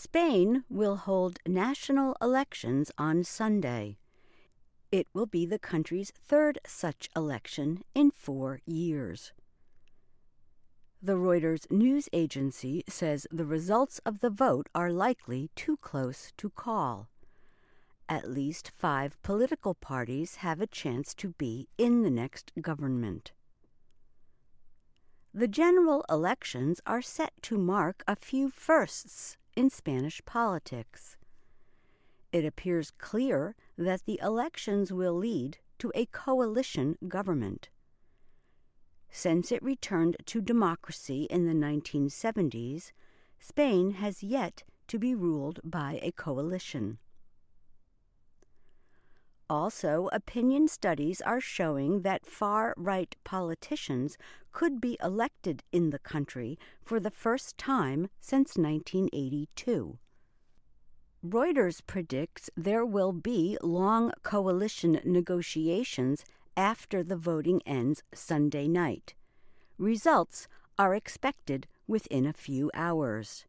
Spain will hold national elections on Sunday. It will be the country's third such election in 4 years. The Reuters news agency says the results of the vote are likely too close to call. At least 5 political parties have a chance to be in the next government. The general elections are set to mark a few firsts in Spanish politics. It appears clear that the elections will lead to a coalition government. Since it returned to democracy in the 1970s, Spain has yet to be ruled by a coalition. Also, opinion studies are showing that far-right politicians could be elected in the country for the first time since 1982. Reuters predicts there will be long coalition negotiations after the voting ends Sunday night. Results are expected within a few hours.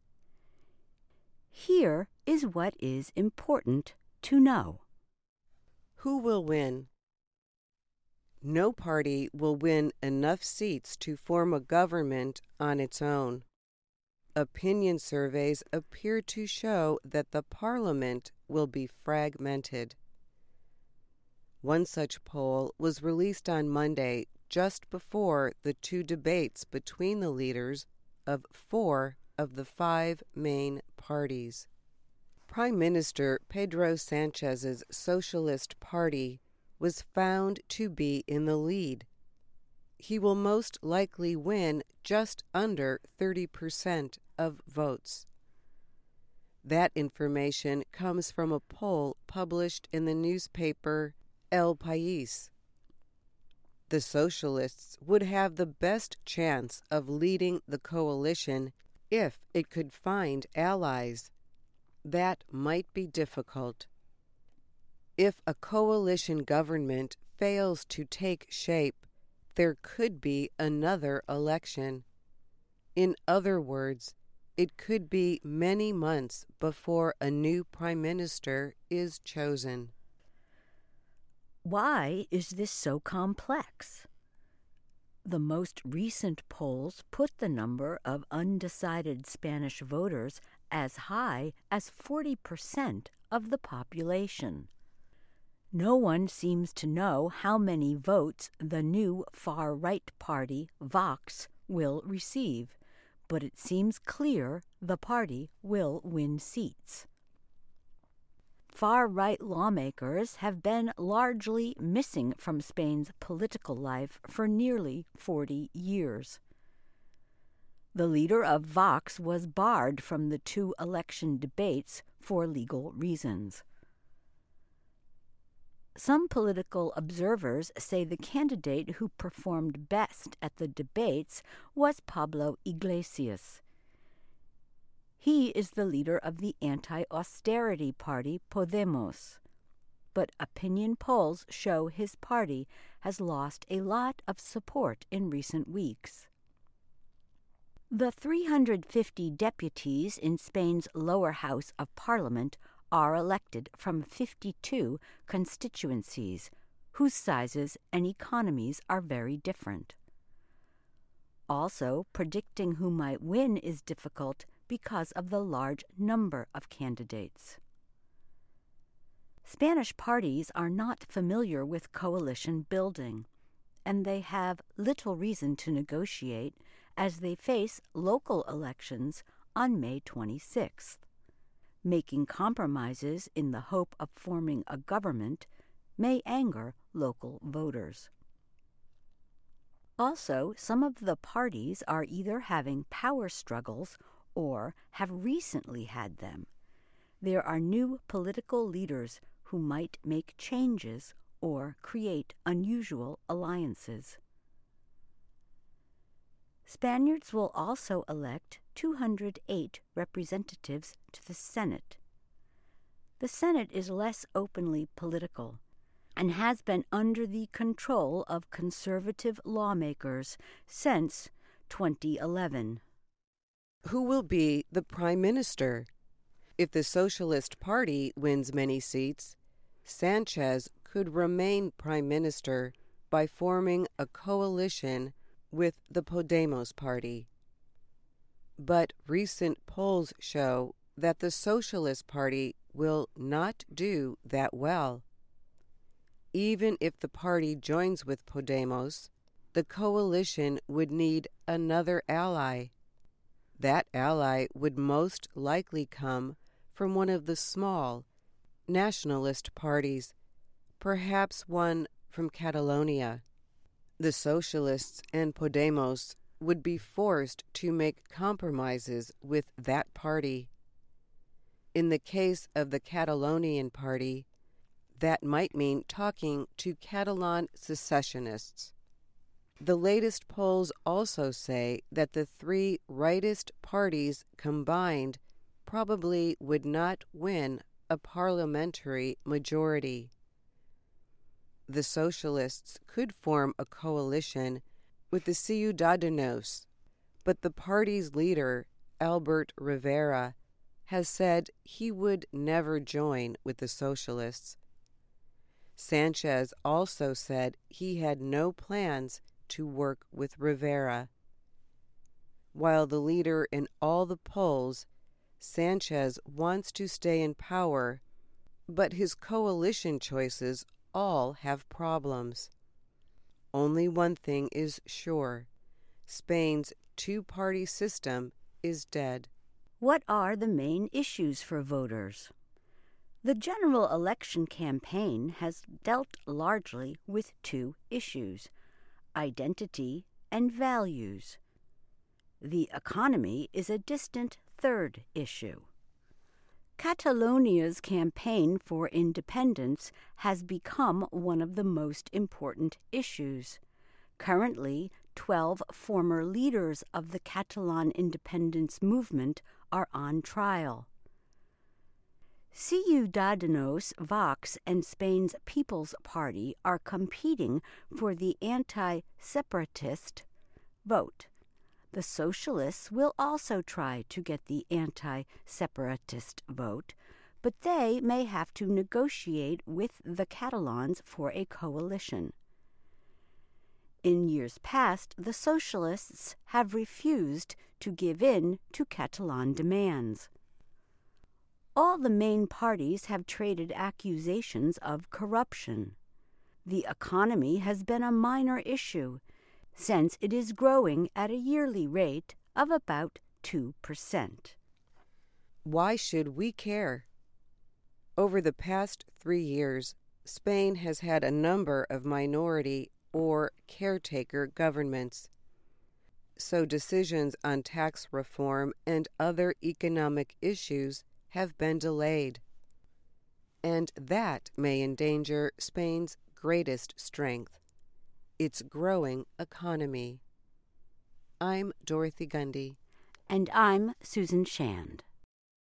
Here is what is important to know. Who will win? No party will win enough seats to form a government on its own. Opinion surveys appear to show that the parliament will be fragmented. One such poll was released on Monday, just before the 2 debates between the leaders of 4 of the 5 main parties. Prime Minister Pedro Sanchez's Socialist Party was found to be in the lead. He will most likely win just under 30% of votes. That information comes from a poll published in the newspaper El País. The Socialists would have the best chance of leading the coalition if it could find allies. That might be difficult. If a coalition government fails to take shape, there could be another election. In other words, it could be many months before a new prime minister is chosen. Why is this so complex? The most recent polls put the number of undecided Spanish voters as high as 40% of the population. No one seems to know how many votes the new far-right party, Vox, will receive, but it seems clear the party will win seats. Far-right lawmakers have been largely missing from Spain's political life for nearly 40 years. The leader of Vox was barred from the 2 election debates for legal reasons. Some political observers say the candidate who performed best at the debates was Pablo Iglesias. He is the leader of the anti-austerity party Podemos, but opinion polls show his party has lost a lot of support in recent weeks. The 350 deputies in Spain's lower house of parliament are elected from 52 constituencies, whose sizes and economies are very different. Also, predicting who might win is difficult because of the large number of candidates. Spanish parties are not familiar with coalition building, and they have little reason to negotiate as they face local elections on May 26th. Making compromises in the hope of forming a government may anger local voters. Also, some of the parties are either having power struggles or have recently had them. There are new political leaders who might make changes or create unusual alliances. Spaniards will also elect 208 representatives to the Senate. The Senate is less openly political and has been under the control of conservative lawmakers since 2011. Who will be the prime minister? If the Socialist Party wins many seats, Sanchez could remain prime minister by forming a coalition with the Podemos party. But recent polls show that the Socialist Party will not do that well. Even if the party joins with Podemos, the coalition would need another ally. That ally would most likely come from one of the small nationalist parties, perhaps one from Catalonia. The Socialists and Podemos would be forced to make compromises with that party. In the case of the Catalonian party, that might mean talking to Catalan secessionists. The latest polls also say that the three rightist parties combined probably would not win a parliamentary majority. The Socialists could form a coalition with the Ciudadanos, but the party's leader, Albert Rivera, has said he would never join with the Socialists. Sanchez also said he had no plans to work with Rivera. While the leader in all the polls, Sanchez wants to stay in power, but his coalition choices all have problems. Only one thing is sure: Spain's two-party system is dead. What are the main issues for voters? The general election campaign has dealt largely with two issues: identity and values. The economy is a distant third issue. Catalonia's campaign for independence has become one of the most important issues. Currently, 12 former leaders of the Catalan independence movement are on trial. Ciudadanos, Vox, and Spain's People's Party are competing for the anti-separatist vote. The Socialists will also try to get the anti-separatist vote, but they may have to negotiate with the Catalans for a coalition. In years past, the Socialists have refused to give in to Catalan demands. All the main parties have traded accusations of corruption. The economy has been a minor issue, since it is growing at a yearly rate of about 2%. Why should we care? Over the past 3 years, Spain has had a number of minority or caretaker governments, so decisions on tax reform and other economic issues have been delayed, and that may endanger Spain's greatest strength: its growing economy. I'm Dorothy Gundy. And I'm Susan Shand.